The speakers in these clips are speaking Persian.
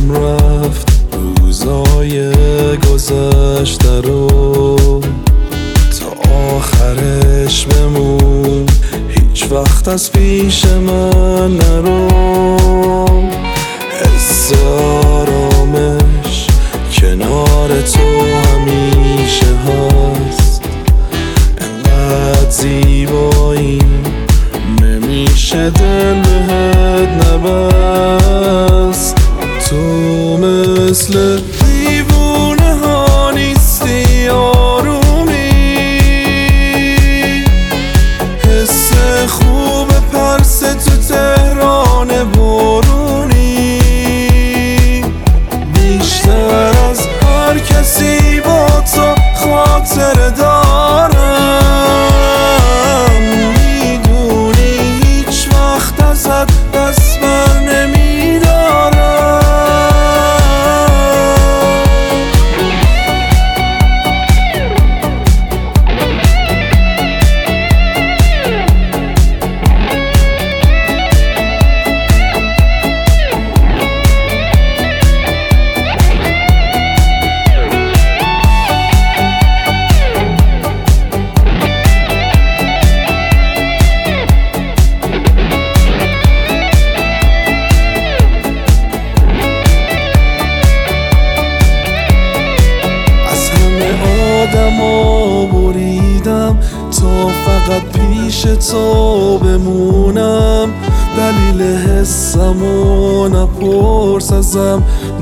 رفت روزای گذشته رو، تا آخرش بمون هیچ وقت از پیش من نرو. حس آرامش کنار تو همیشه هست، انقدر زیبایی نمیشه دل بهت نبست. تو مثل دیوونه ها نیستی، آرومی حس خوب پرس تو تهران بارونی، بیشتر از هر کسی با تو خاطر دارم. میدونی هیچ وقت ازت دست بر نمیدارم. آدمو بریدم تا فقط پیش تو بمونم، دلیل حسمو نپرس ازم،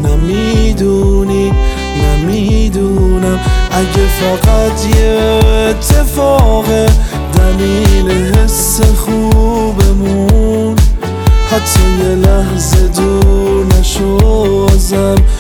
نمیدونم اگه فقط یه اتفاقه دلیل حس خوبمون، حتی یه لحظه دور نشو ازم.